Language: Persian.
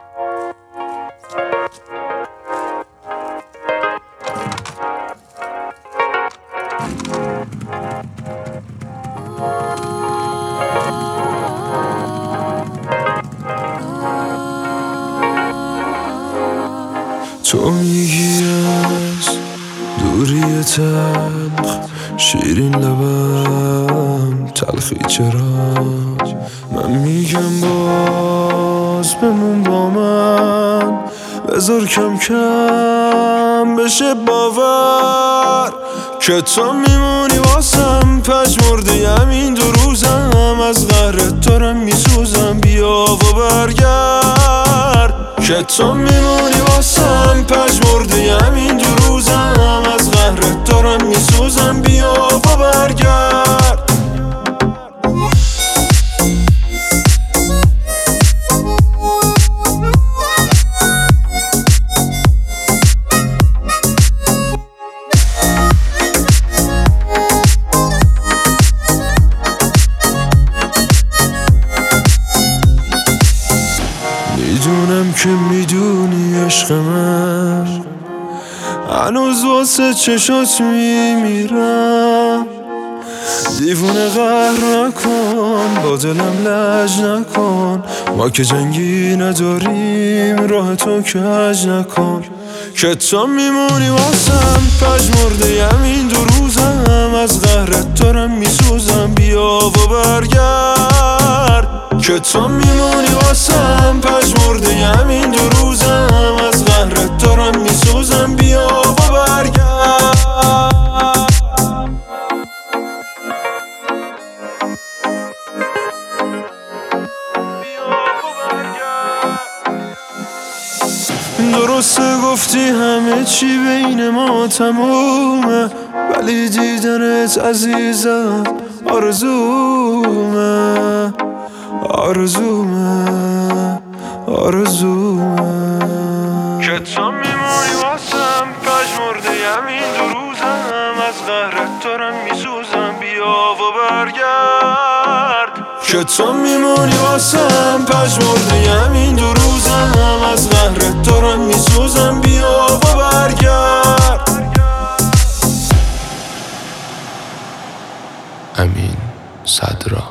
تو میگی از دوری تلخ شیرین لبم تلخی چرا؟ من میگم باز بمون با من، بذار کم کم بشه باور که تو میمونی واسم پژمرده این دو روزم. از قهرت دارم میسوزم، بیا و برگرد که تو میمونی واسم پژمرده این دو روزم. از قهرت دارم میسوزم، بیا و برگرد. میدونم که میدونی عشق من، هنوز واسه چشات میمیرم. دیوونه قهر نکن، با دلم لج نکن، ما که جنگی نداریم راه تو کج نکن که تو میمونی واسم پژمرده این دو روزم. از قهرت دارم میسوزم، بیا و برگرد که تو میمونی واسم پژمرده این دو روزم. از قهرت دارم میسوزم، بیا و برگرد. درسته گفتی همه چی بین ما تمومه، ولی دیدنت عزیزم آرزومه، آرزومه، آرزومه که تو میمونی واسم پژمرده این دو روزم. از قهرت دارم میسوزم، بیا و برگرد که تو میمونی واسم پژمرده این دو روزم. از قهرت دارم میسوزم، بیا و برگرد. امین صدرا.